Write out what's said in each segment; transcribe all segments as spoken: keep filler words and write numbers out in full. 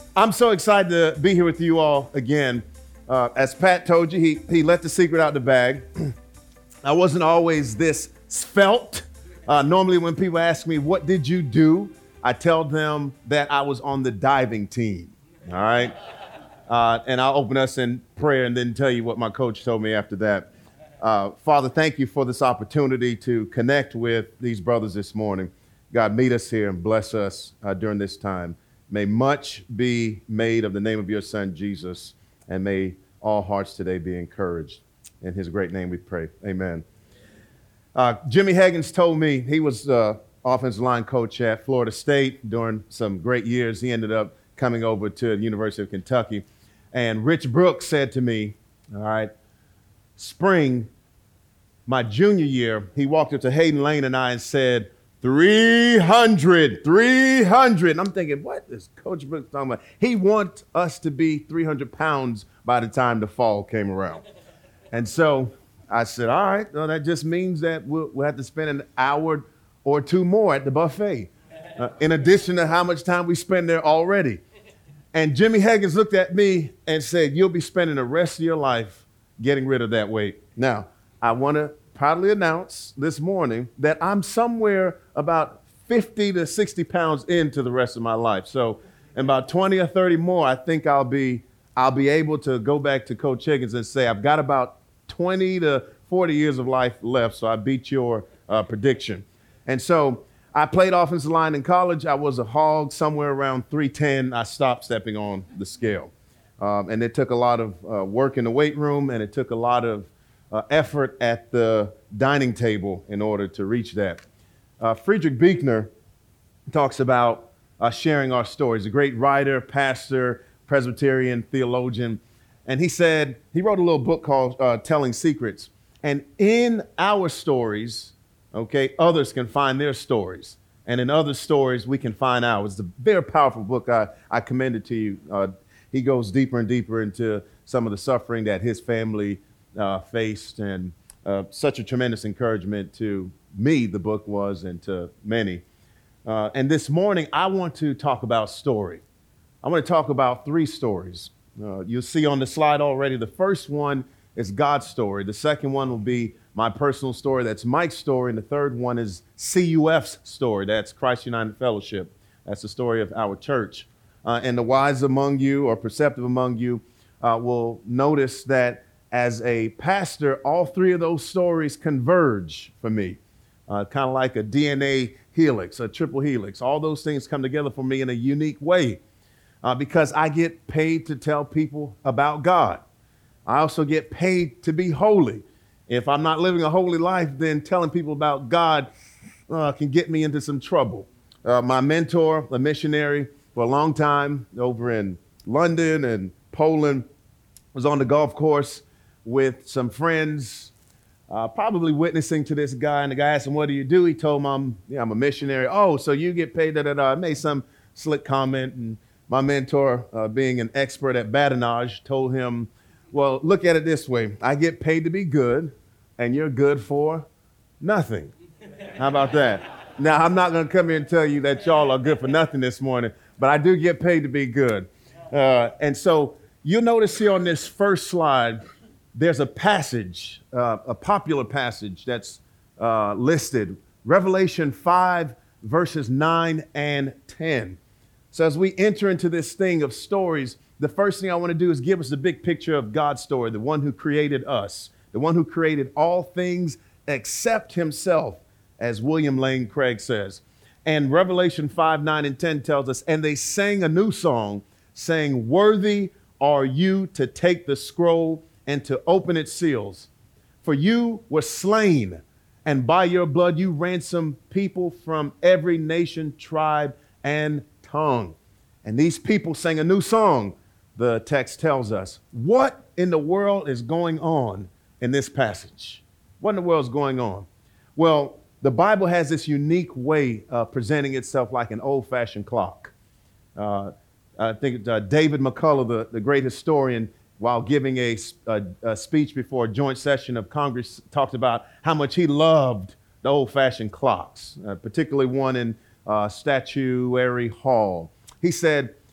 I'm so excited to be here with you all again. Uh, as Pat told you, he, he let the secret out the bag. I wasn't always this svelte. Uh, normally when people ask me, what did you do? I tell them that I was on the diving team, all right? Uh, and I'll open us in prayer and then tell you what my coach told me after that. Uh, Father, thank you for this opportunity to connect with these brothers this morning. God, meet us here and bless us uh, during this time. May much be made of the name of your son, Jesus, and may all hearts today be encouraged. In his great name we pray. Amen. Uh, Jimmy Higgins told me he was uh, offensive line coach at Florida State during some great years. He ended up coming over to the University of Kentucky. And Rich Brooks said to me, all right, spring, my junior year, he walked up to Hayden Lane and I and said, three hundred, three hundred. And I'm thinking, what is Coach Brooks talking about? He wants us to be three hundred pounds by the time the fall came around. And so I said, all right, well, that just means that we'll, we'll have to spend an hour or two more at the buffet, uh, in addition to how much time we spend there already. And Jimmy Higgins looked at me and said, you'll be spending the rest of your life getting rid of that weight. Now, I want to proudly announce this morning that I'm somewhere about fifty to sixty pounds into the rest of my life. So in about twenty or thirty more, I think I'll be I'll be able to go back to Coach Higgins and say, I've got about twenty to forty years of life left, so I beat your uh, prediction. And so I played offensive line in college. I was a hog somewhere around three ten. I stopped stepping on the scale. Um, and it took a lot of uh, work in the weight room, and it took a lot of uh, effort at the dining table in order to reach that. Uh, Friedrich Buechner talks about uh, sharing our stories, a great writer, pastor, Presbyterian theologian. And he said, he wrote a little book called uh, Telling Secrets. And in our stories, okay, others can find their stories. And in other stories, we can find ours. It's a very powerful book. I, I commend it to you. Uh, he goes deeper and deeper into some of the suffering that his family uh, faced, and uh, such a tremendous encouragement to me, the book was, and to many. Uh, and this morning, I want to talk about story. I want to talk about three stories. Uh, you'll see on the slide already, the first one is God's story. The second one will be my personal story. That's Mike's story. And the third one is C U F's story. That's Christ United Fellowship. That's the story of our church. Uh, and the wise among you, or perceptive among you, uh, will notice that as a pastor, all three of those stories converge for me. Uh, kind of like a D N A helix, a triple helix. All those things come together for me in a unique way. Uh, because I get paid to tell people about God. I also get paid to be holy. If I'm not living a holy life, then telling people about God uh, can get me into some trouble. Uh, my mentor, a missionary for a long time over in London and Poland, was on the golf course with some friends, uh, probably witnessing to this guy. And the guy asked him, what do you do? He told him, I'm, yeah, I'm a missionary. Oh, so you get paid, da da da. I made some slick comment, and my mentor, uh, being an expert at badinage, told him, well, look at it this way. I get paid to be good, and you're good for nothing. How about that? Now, I'm not going to come here and tell you that y'all are good for nothing this morning, but I do get paid to be good. Uh, and so you'll notice here on this first slide, there's a passage, uh, a popular passage that's uh, listed, Revelation five, verses nine and ten. So as we enter into this thing of stories, the first thing I want to do is give us the big picture of God's story, the one who created us, the one who created all things except himself, as William Lane Craig says. And Revelation five, nine, and ten tells us, and they sang a new song, saying, worthy are you to take the scroll and to open its seals. For you were slain, and by your blood you ransomed people from every nation, tribe, and tongue. And these people sang a new song, the text tells us. What in the world is going on in this passage? What in the world is going on? Well, the Bible has this unique way of presenting itself like an old-fashioned clock. Uh, I think uh, David McCullough, the, the great historian, while giving a, a, a speech before a joint session of Congress, talked about how much he loved the old-fashioned clocks, uh, particularly one in uh, Statuary Hall. He said,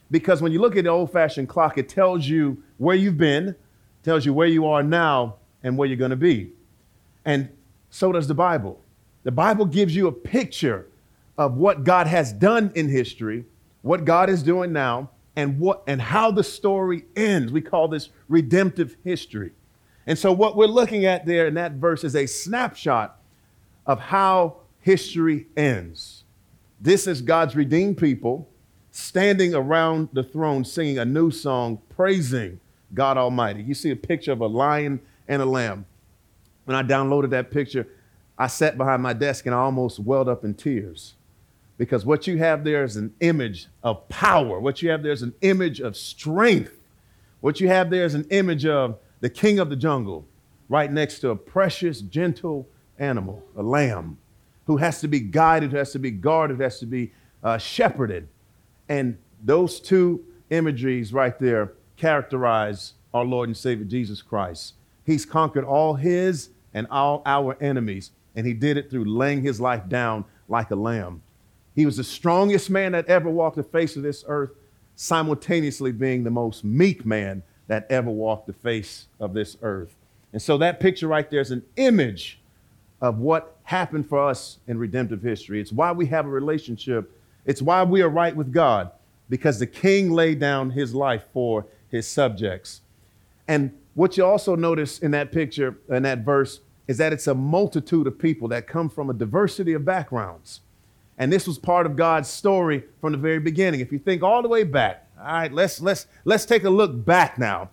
Because when you look at the old-fashioned clock, it tells you where you've been, tells you where you are now, and where you're going to be. And so does the Bible. The Bible gives you a picture of what God has done in history, what God is doing now, and what and how the story ends. We call this redemptive history. And so what we're looking at there in that verse is a snapshot of how history ends. This is God's redeemed people standing around the throne singing a new song, praising God Almighty. You see a picture of a lion and a lamb. When I downloaded that picture, I sat behind my desk and I almost welled up in tears, because what you have there is an image of power. What you have there is an image of strength. What you have there is an image of the king of the jungle right next to a precious, gentle animal, a lamb, who has to be guided, who has to be guarded, who has to be uh, shepherded. And those two imageries right there characterize our Lord and Savior Jesus Christ. He's conquered all his and all our enemies, and he did it through laying his life down like a lamb. He was the strongest man that ever walked the face of this earth, simultaneously being the most meek man that ever walked the face of this earth. And so that picture right there is an image of what happened for us in redemptive history. It's why we have a relationship. It's why we are right with God, because the king laid down his life for his subjects. And what you also notice in that picture, in that verse, is that it's a multitude of people that come from a diversity of backgrounds. And this was part of God's story from the very beginning. If you think all the way back, all right, let's let's let's take a look back now.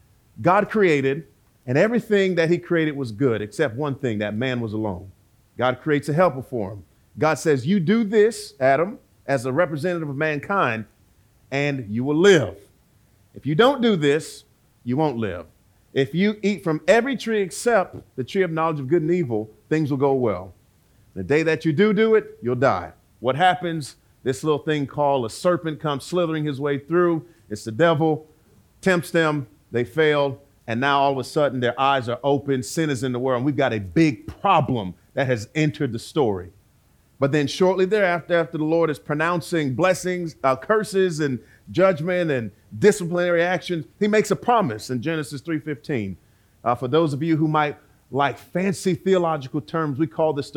God created, and everything that he created was good, except one thing, that man was alone. God creates a helper for him. God says, you do this, Adam, as a representative of mankind, and you will live. If you don't do this, you won't live. If you eat from every tree except the tree of knowledge of good and evil, things will go well. The day that you do do it, you'll die. What happens? This little thing called a serpent comes slithering his way through. It's the devil, tempts them, they failed, and now all of a sudden their eyes are open, sin is in the world, and we've got a big problem that has entered the story. But then shortly thereafter, after the Lord is pronouncing blessings, uh, curses, and judgment and disciplinary actions, he makes a promise in Genesis three fifteen. Uh, for those of you who might like fancy theological terms, we call this the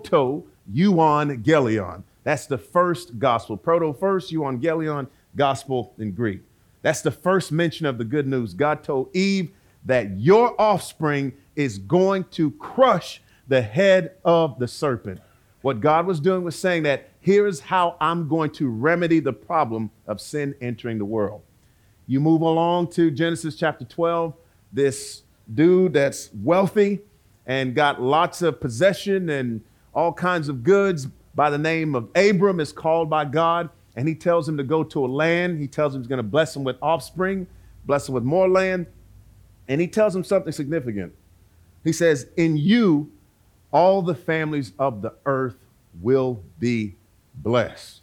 proto-euangelion. That's the first gospel. Proto first, euangelion, gospel in Greek. That's the first mention of the good news. God told Eve that your offspring is going to crush the head of the serpent. What God was doing was saying that here is how I'm going to remedy the problem of sin entering the world. You move along to Genesis chapter twelve, this dude that's wealthy and got lots of possession and all kinds of goods by the name of Abram is called by God, and he tells him to go to a land. He tells him he's going to bless him with offspring, bless him with more land, and he tells him something significant. He says, in you, all the families of the earth will be blessed.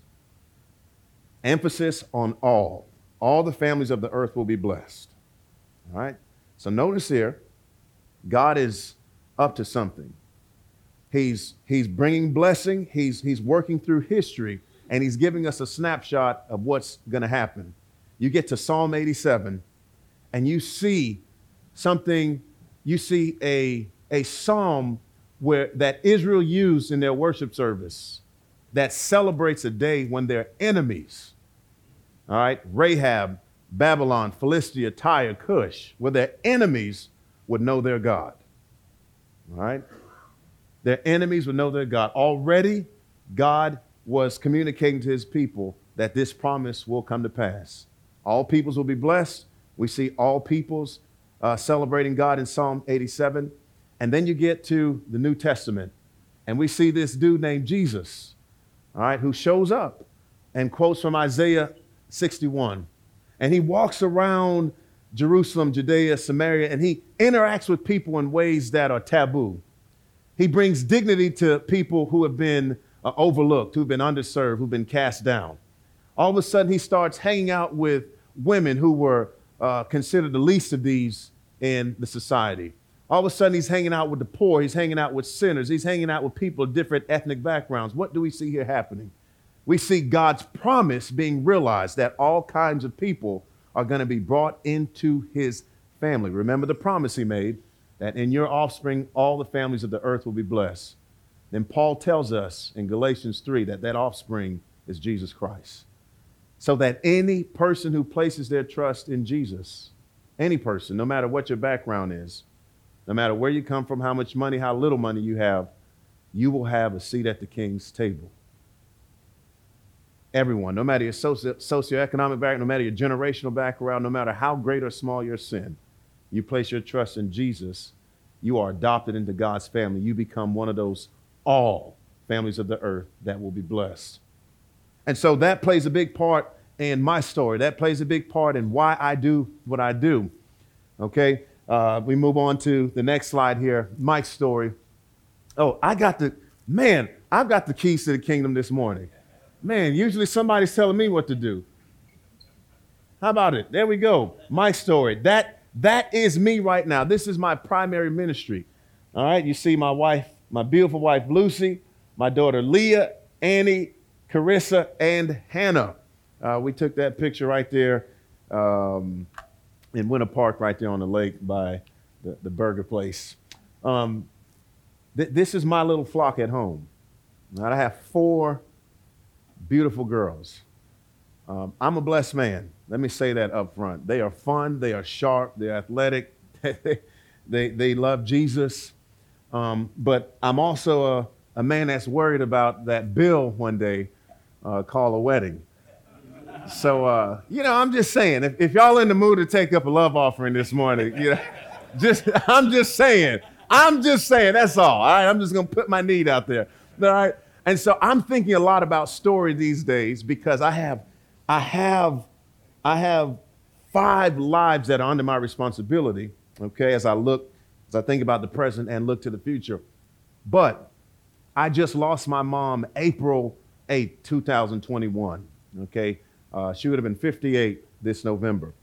Emphasis on all. All the families of the earth will be blessed. All right? So notice here, God is up to something. He's, he's bringing blessing. He's, he's working through history, and he's giving us a snapshot of what's going to happen. You get to Psalm eighty-seven, and you see something, you see a, a psalm where that Israel used in their worship service that celebrates a day when their enemies, all right, Rahab, Babylon, Philistia, Tyre, Cush, where their enemies would know their God. All right? Their enemies would know their God. Already, God was communicating to his people that this promise will come to pass. All peoples will be blessed. We see all peoples uh, celebrating God in Psalm eighty-seven. And then you get to the New Testament, and we see this dude named Jesus, all right, who shows up and quotes from Isaiah sixty-one. And he walks around Jerusalem, Judea, Samaria, and he interacts with people in ways that are taboo. He brings dignity to people who have been uh, overlooked, who've been underserved, who've been cast down. All of a sudden, he starts hanging out with women who were uh, considered the least of these in the society. All of a sudden, he's hanging out with the poor. He's hanging out with sinners. He's hanging out with people of different ethnic backgrounds. What do we see here happening? we see God's promise being realized that all kinds of people are going to be brought into his family. Remember the promise he made that in your offspring, all the families of the earth will be blessed. Then Paul tells us in Galatians three that that offspring is Jesus Christ. So that any person who places their trust in Jesus, any person, no matter what your background is, no matter where you come from, how much money, how little money you have, you will have a seat at the king's table. Everyone, no matter your socio- socioeconomic background, no matter your generational background, no matter how great or small your sin, you place your trust in Jesus, you are adopted into God's family. You become one of those all families of the earth that will be blessed. And so that plays a big part in my story. That plays a big part in why I do what I do. Okay, uh, we move on to the next slide here, Mike's story. Oh, I got the, man, I've got the keys to the kingdom this morning. Man, usually somebody's telling me what to do. How about it? There we go. My story. That that is me right now. This is my primary ministry. All right. You see my wife, my beautiful wife, Lucy, my daughter, Leah, Annie, Carissa, and Hannah. Uh, we took that picture right there um, in Winter Park right there on the lake by the, the burger place. Um, th- this is my little flock at home. Now, I have four beautiful girls. Um, I'm a blessed man. Let me say that up front. They are fun. They are sharp. They're athletic. they, they love Jesus. Um, but I'm also a, a man that's worried about that bill one day uh, called a wedding. So, uh, you know, I'm just saying, if, if y'all in the mood to take up a love offering this morning, you know, just I'm just saying, I'm just saying, that's all. All right, I'm just going to put my need out there. All right. And so I'm thinking a lot about story these days because I have, I have, I have five lives that are under my responsibility. Okay, as I look, as I think about the present and look to the future. But I just lost my mom April eighth, two thousand twenty-one. Okay, uh, she would have been fifty-eight this November.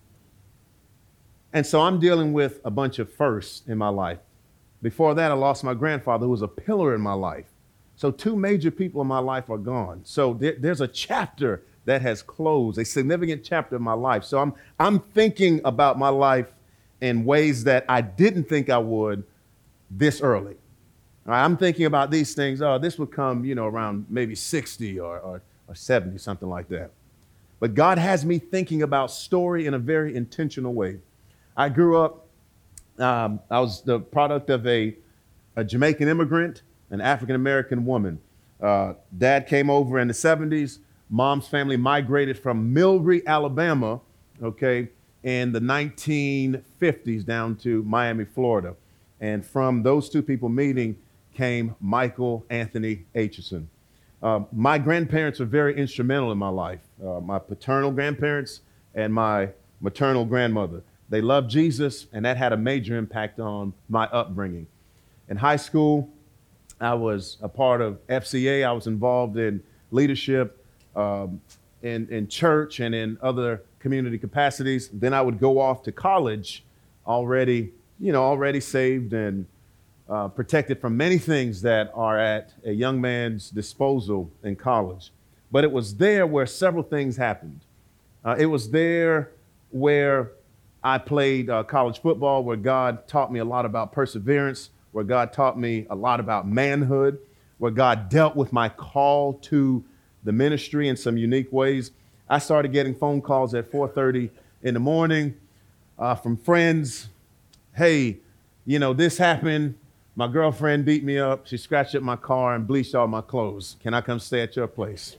And so I'm dealing with a bunch of firsts in my life. Before that, I lost my grandfather, who was a pillar in my life. So two major people in my life are gone. So there, there's a chapter that has closed, a significant chapter of my life. So I'm I'm thinking about my life in ways that I didn't think I would this early. All right, I'm thinking about these things. Oh, this would come, you know, around maybe sixty or, or, or seventy, something like that. But God has me thinking about story in a very intentional way. I grew up, um, I was the product of a, a Jamaican immigrant, an African-American woman. Uh, dad came over in the seventies. Mom's family migrated from Millbury, Alabama, okay, in the nineteen fifties down to Miami, Florida. And from those two people meeting came Michael Anthony Aitchison. Uh, my grandparents were very instrumental in my life. Uh, my paternal grandparents and my maternal grandmother. They loved Jesus, and that had a major impact on my upbringing. In high school, I was a part of F C A. I was involved in leadership um, in, in church and in other community capacities. Then I would go off to college already, you know, already saved and uh, protected from many things that are at a young man's disposal in college. But it was there where several things happened. Uh, it was there where I played uh, college football, where God taught me a lot about perseverance, where God taught me a lot about manhood, where God dealt with my call to the ministry in some unique ways. I started getting phone calls at four thirty in the morning uh, from friends. Hey, you know, this happened. My girlfriend beat me up. She scratched up my car and bleached all my clothes. Can I come stay at your place?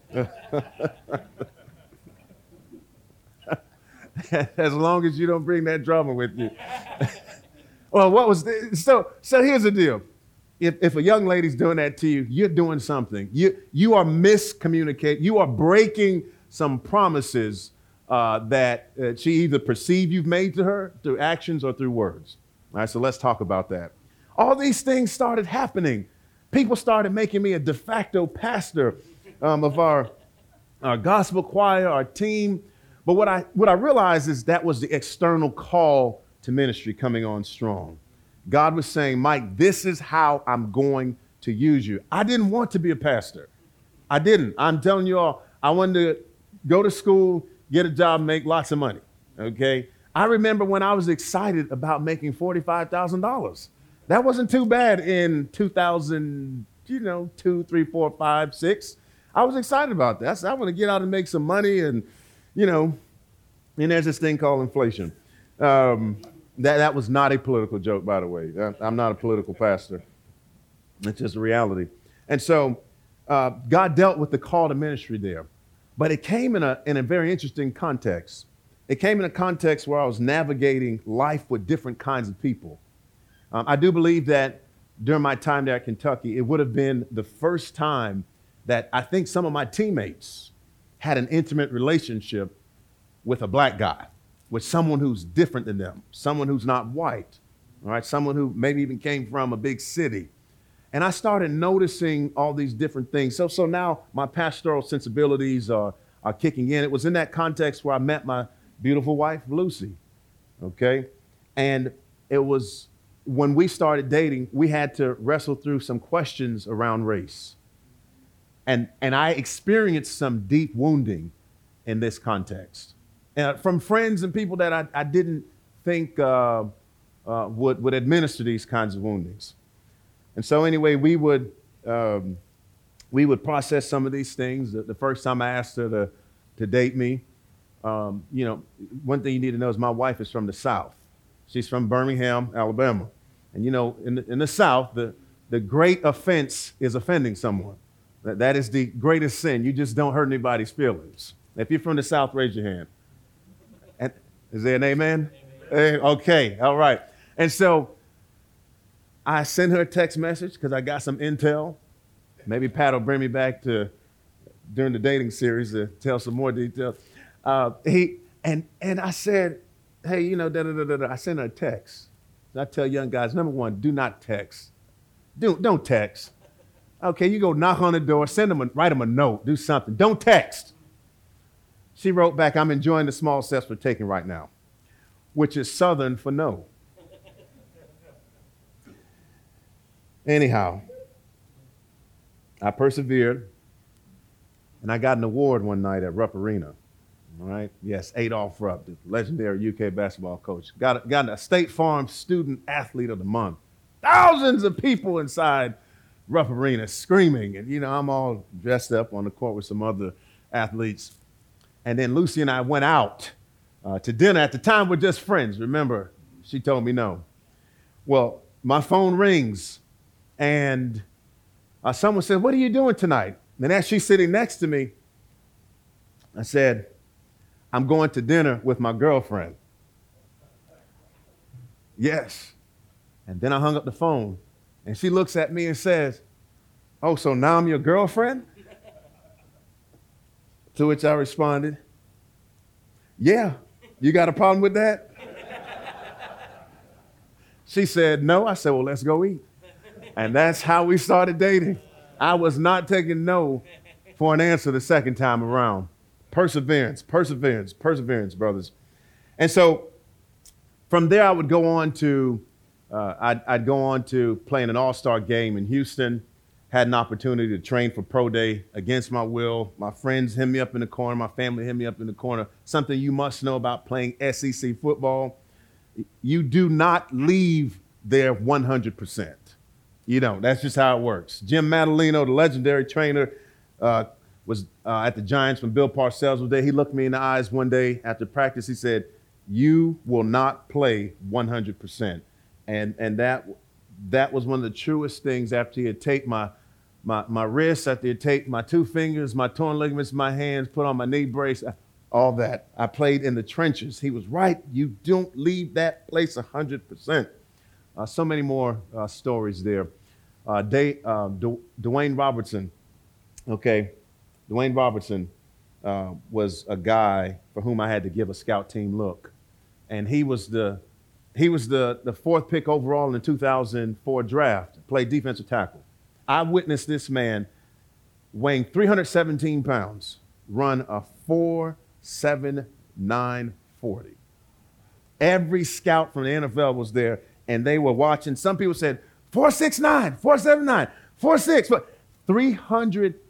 As long as you don't bring that drama with you. Well, what was the, so? So here's the deal: if if a young lady's doing that to you, you're doing something. You you are miscommunicating. You are breaking some promises uh, that uh, she either perceived you've made to her through actions or through words. All right. So let's talk about that. All these things started happening. People started making me a de facto pastor um, of our our gospel choir, our team. But what I what I realized is that was the external call to ministry coming on strong. God was saying, Mike, this is how I'm going to use you. I didn't want to be a pastor. I didn't. I'm telling you all, I wanted to go to school, get a job, make lots of money, okay? I remember when I was excited about making forty-five thousand dollars. That wasn't too bad in two thousand, you know, two, three, four, five, six. I was excited about that. I said, I want to get out and make some money and, you know, and there's this thing called inflation. Um, that, that was not a political joke, by the way. I'm not a political pastor. It's just a reality. And so uh, God dealt with the call to ministry there. But it came in a, in a very interesting context. It came in a context where I was navigating life with different kinds of people. Um, I do believe that during my time there at Kentucky, it would have been the first time that I think some of my teammates had an intimate relationship with a black guy, with someone who's different than them, someone who's not white, all right, someone who maybe even came from a big city. And I started noticing all these different things. So, so now my pastoral sensibilities are, are kicking in. It was in that context where I met my beautiful wife, Lucy, okay? And it was when we started dating, we had to wrestle through some questions around race. And, and I experienced some deep wounding in this context. And from friends and people that I, I didn't think uh, uh, would, would administer these kinds of woundings. And so anyway, we would um, we would process some of these things. The, the first time I asked her to, to date me, um, you know, one thing you need to know is my wife is from the South. She's from Birmingham, Alabama. And you know, in the, in the South, the, the great offense is offending someone. That, that is the greatest sin. You just don't hurt anybody's feelings. If you're from the South, raise your hand. And, is there an amen? Amen. Hey, okay, all right. And so I sent her a text message because I got some intel. Maybe Pat will bring me back to during the dating series to tell some more details. Uh, he and and I said, hey, you know, da da da da. da. I sent her a text. I tell young guys, number one, do not text. Do don't text. Okay, you go knock on the door, send them, a, write them a note, do something. Don't text. She wrote back, I'm enjoying the small steps we're taking right now, which is Southern for no. Anyhow, I persevered, and I got an award one night at Rupp Arena. All right, yes, Adolph Rupp, the legendary U K basketball coach. Got a, got a State Farm Student Athlete of the Month. Thousands of people inside Rupp Arena screaming, and you know, I'm all dressed up on the court with some other athletes. And then Lucy and I went out uh, to dinner. At the time, we're just friends. Remember, she told me no. Well, my phone rings. And uh, someone said, what are you doing tonight? And as she's sitting next to me, I said, I'm going to dinner with my girlfriend. Yes. And then I hung up the phone. And she looks at me and says, oh, so now I'm your girlfriend? To which I responded, yeah, you got a problem with that? She said, no. I said, well, let's go eat. And that's how we started dating. I was not taking no for an answer the second time around. Perseverance, perseverance, perseverance, brothers. And so from there, I would go on to, uh, I'd, I'd go on to playing an all-star game in Houston, had an opportunity to train for pro day against my will. My friends hit me up in the corner. My family hit me up in the corner. Something you must know about playing S E C football, you do not leave there one hundred percent. You don't. That's just how it works. Jim Madalino, the legendary trainer, uh, was uh, at the Giants when Bill Parcells was there. He looked me in the eyes one day after practice. He said, you will not play one hundred percent. And and that that was one of the truest things after he had taped my, my, my wrists, after he had taped my two fingers, my torn ligaments, my hands, put on my knee brace, all that. I played in the trenches. He was right. You don't leave that place one hundred percent. Uh, so many more uh, stories there. Uh, Day, uh, Du- Dwayne Robertson, okay, Dwayne Robertson uh, was a guy for whom I had to give a scout team look, and he was the he was the the fourth pick overall in the two thousand four draft. Played defensive tackle. I witnessed this man weighing three hundred seventeen pounds run a four seven nine forty. Every scout from the N F L was there, and they were watching. Some people said, four six nine, four seven nine, four six, but three hundred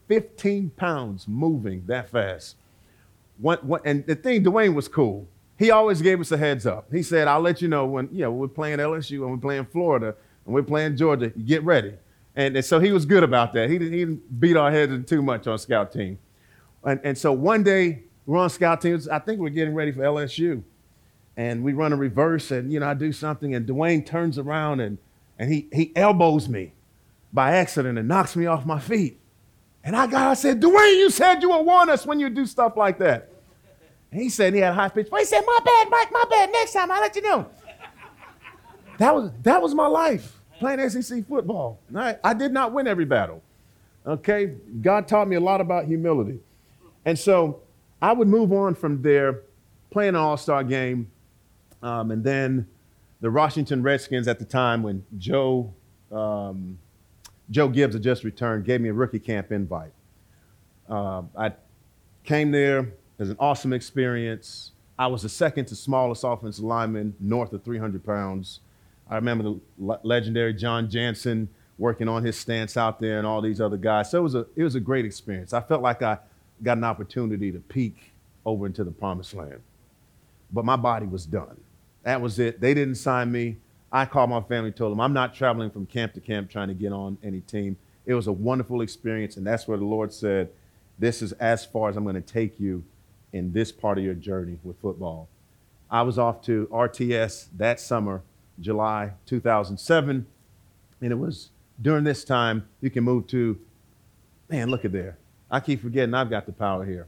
fifteen pounds moving that fast. What, what, and the thing, Dwayne was cool. He always gave us a heads up. He said, I'll let you know when, you know, we're playing L S U and we're playing Florida and we're playing Georgia, you get ready. And, and so he was good about that. He didn't, he didn't beat our heads too much on scout team. And, and so one day we're on scout teams. I think we're getting ready for L S U. And we run a reverse and, you know, I do something and Dwayne turns around and, and he, he elbows me by accident and knocks me off my feet. And I got, I said, Dwayne, you said you would warn us when you do stuff like that. And he said, he had a high pitch. He said, my bad, Mike, my bad. Next time I'll let you know. That was, that was my life, playing S E C football. I, I did not win every battle. Okay? God taught me a lot about humility. And so I would move on from there, playing an all-star game. Um, and then the Washington Redskins at the time when Joe, um, Joe Gibbs had just returned, gave me a rookie camp invite. Uh, I came there. It was an awesome experience. I was the second to smallest offensive lineman, north of three hundred pounds. I remember the le- legendary John Jansen working on his stance out there and all these other guys. So it was a, it was a great experience. I felt like I got an opportunity to peek over into the promised land. But my body was done. That was it. They didn't sign me. I called my family, told them I'm not traveling from camp to camp trying to get on any team. It was a wonderful experience, and that's where the Lord said, this is as far as I'm going to take you in this part of your journey with football. I was off to R T S that summer, July two thousand seven, and it was during this time you can move to, man, look at there. I keep forgetting I've got the power here.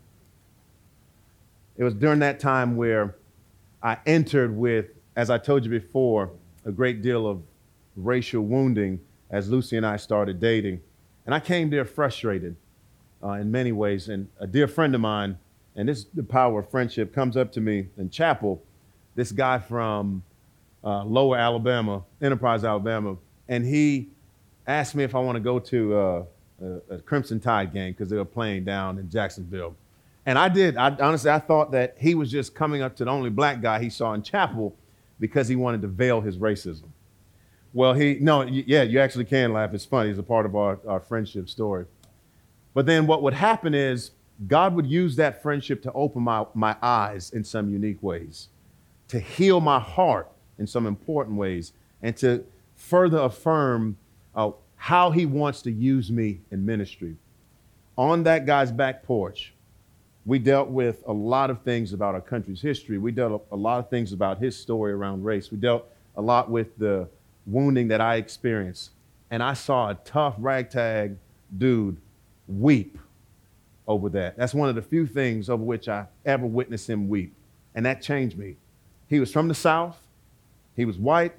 It was during that time where I entered with, as I told you before, a great deal of racial wounding as Lucy and I started dating. And I came there frustrated uh, in many ways. And a dear friend of mine, and this is the power of friendship, comes up to me in chapel, this guy from uh, Lower Alabama, Enterprise, Alabama, and he asked me if I want to go to uh, a, a Crimson Tide game because they were playing down in Jacksonville. And I did. I, honestly, I thought that he was just coming up to the only black guy he saw in chapel because he wanted to veil his racism. Well, he, no, y- yeah, you actually can laugh. It's funny. It's a part of our, our friendship story. But then what would happen is God would use that friendship to open my, my eyes in some unique ways, to heal my heart in some important ways, and to further affirm uh, how he wants to use me in ministry. On that guy's back porch, we dealt with a lot of things about our country's history. We dealt a lot of things about his story around race. We dealt a lot with the wounding that I experienced. And I saw a tough ragtag dude weep over that. That's one of the few things over which I ever witnessed him weep. And that changed me. He was from the South. He was white.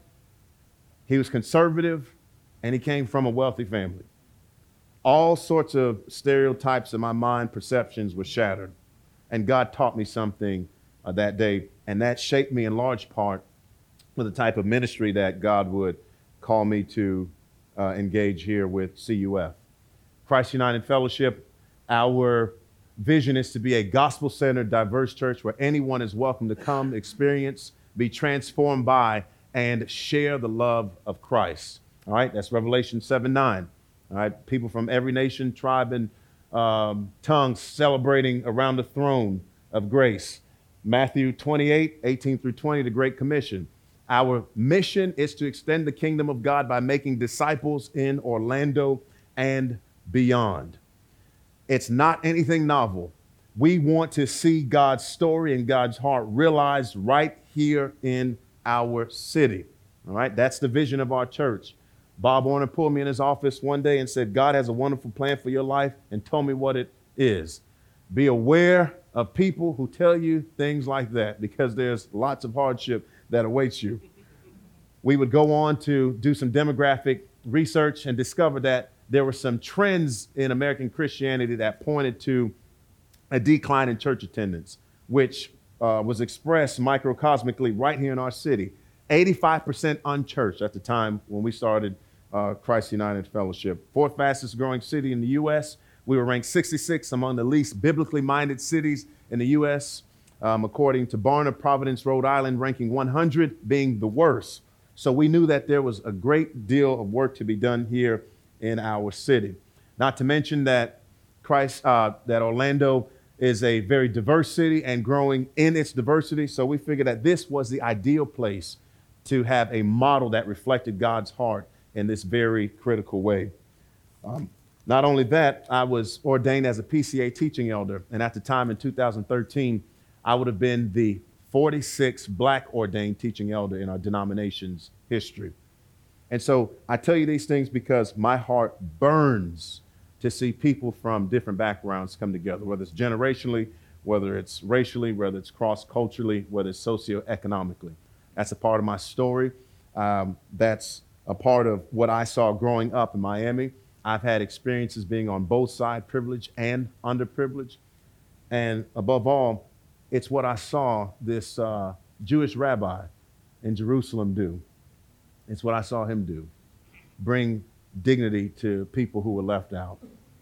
He was conservative. And he came from a wealthy family. All sorts of stereotypes in my mind, perceptions were shattered. And God taught me something uh, that day. And that shaped me in large part for the type of ministry that God would call me to uh, engage here with C U F. Christ United Fellowship, our vision is to be a gospel-centered, diverse church where anyone is welcome to come, experience, be transformed by, and share the love of Christ. All right, that's Revelation seven nine. All right, people from every nation, tribe, and um, tongue celebrating around the throne of grace. Matthew twenty-eight, eighteen through twenty, the Great Commission. Our mission is to extend the kingdom of God by making disciples in Orlando and beyond. It's not anything novel. We want to see God's story and God's heart realized right here in our city. All right, that's the vision of our church. Bob Warner pulled me in his office one day and said, God has a wonderful plan for your life, and told me what it is. Be aware of people who tell you things like that, because there's lots of hardship that awaits you. We would go on to do some demographic research and discover that there were some trends in American Christianity that pointed to a decline in church attendance, which uh, was expressed microcosmically right here in our city. eighty-five percent unchurched at the time when we started uh, Christ United Fellowship. Fourth fastest growing city in the U S. We were ranked sixty-sixth among the least biblically minded cities in the U S, um, according to Barna, Providence, Rhode Island, ranking one hundred, being the worst. So we knew that there was a great deal of work to be done here in our city. Not to mention that Christ, uh, that Orlando is a very diverse city and growing in its diversity. So we figured that this was the ideal place to have a model that reflected God's heart in this very critical way. Um, not only that, I was ordained as a P C A teaching elder. And at the time in two thousand thirteen, I would have been the forty-sixth black ordained teaching elder in our denomination's history. And so I tell you these things because my heart burns to see people from different backgrounds come together, whether it's generationally, whether it's racially, whether it's cross-culturally, whether it's socioeconomically. That's a part of my story. Um, that's a part of what I saw growing up in Miami. I've had experiences being on both sides, privileged and underprivileged. And above all, it's what I saw this uh, Jewish rabbi in Jerusalem do. It's what I saw him do, bring dignity to people who were left out.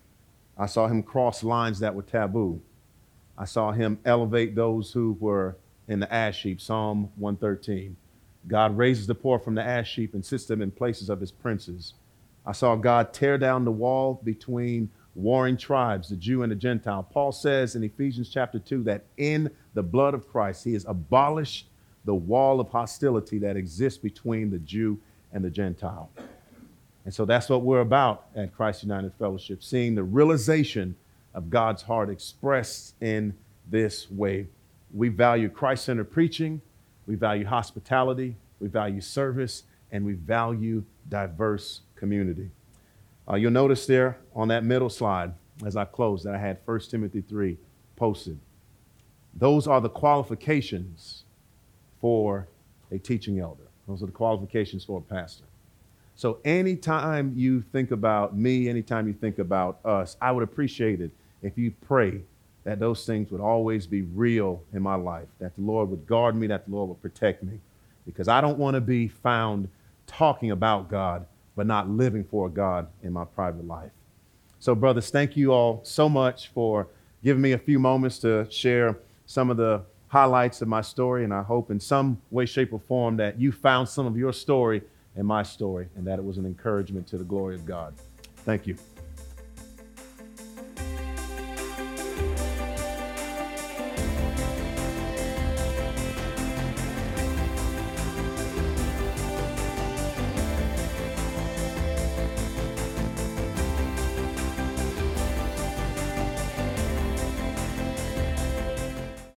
I saw him cross lines that were taboo. I saw him elevate those who were in the ash heap, Psalm one thirteen. God raises the poor from the ash heap and sits them in places of his princes. I saw God tear down the wall between warring tribes, the Jew and the Gentile. Paul says in Ephesians chapter two that in the blood of Christ, he has abolished the wall of hostility that exists between the Jew and the Gentile. And so that's what we're about at Christ United Fellowship, seeing the realization of God's heart expressed in this way. We value Christ-centered preaching, we value hospitality, we value service, and we value diverse community. Uh, you'll notice there on that middle slide, as I close, that I had First Timothy three posted. Those are the qualifications for a teaching elder. Those are the qualifications for a pastor. So anytime you think about me, anytime you think about us, I would appreciate it if you pray that those things would always be real in my life, that the Lord would guard me, that the Lord would protect me, because I don't want to be found talking about God, but not living for God in my private life. So brothers, thank you all so much for giving me a few moments to share some of the highlights of my story. And I hope in some way, shape, or form that you found some of your story in my story and that it was an encouragement to the glory of God. Thank you.